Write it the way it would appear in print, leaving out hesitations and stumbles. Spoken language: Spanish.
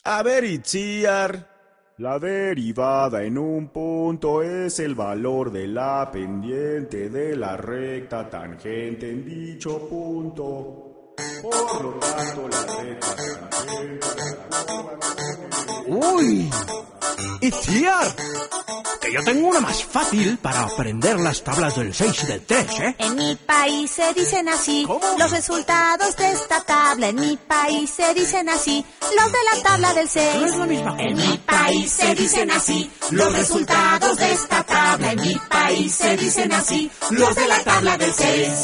A ver, Itziar. La derivada en un punto es el valor de la pendiente de la recta tangente en dicho punto. Por lo tanto, la recta tangente... ¡Uy! ¡Itziar! Que yo tengo una más fácil para aprender las tablas del 6 y del 3, ¿eh? En mi país se dicen así. ¿Cómo? Los resultados de esta tabla. En mi país se dicen así. Los de la tabla del 6. No es la misma cosa. En mi país se dicen así. Los resultados de esta tabla. En mi país se dicen así. Los de la tabla del 6.